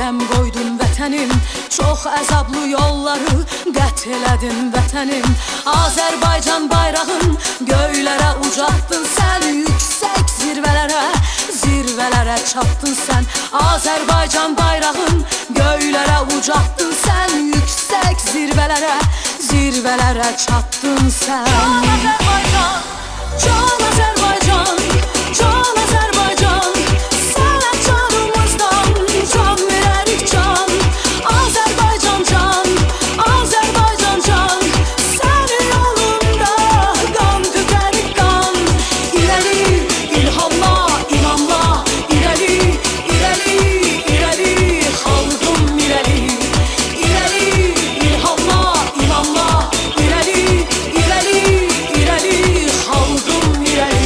Ələm qoydun vətənim, çox əzablı yolları qət elədin vətənim. Azərbaycan bayrağın göylərə ucaltdın sən, yüksək zirvələrə, zirvələrə çatdın sən. Azərbaycan bayrağın göylərə ucaltdın sən, yüksək zirvələrə, zirvələrə çatdın sən. Can Azərbaycan, can Azərbaycan, can Azərbaycan, sənə canımızdan can verərik can. Azərbaycan can, Azərbaycan can, sənin yolunda qan tökərik qan. İrəli, ilhamla, inamla, irəli, irəli, irəli, xalqım irəli. İrəli, ilhamla, inamla, irəli, irəli, irəli, xalqım irəli.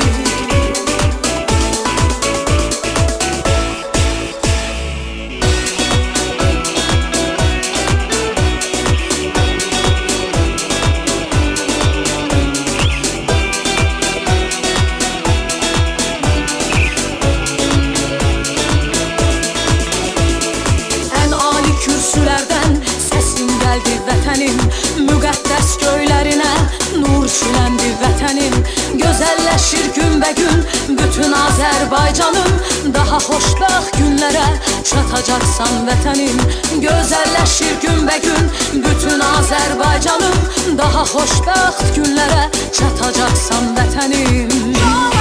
Ən ali kürsülərdən səsin gəldi vətənim, müqəddəs göylərinə nur şüləndi vətənim. Gözəlləşir günbəgün bütün Azərbaycanım, daha xoşbəxt günlərə çatacaqsan vətənim. Gözəlləşir günbəgün bütün Azərbaycanım, daha xoşbəxt günlərə çatacaqsan vətənim.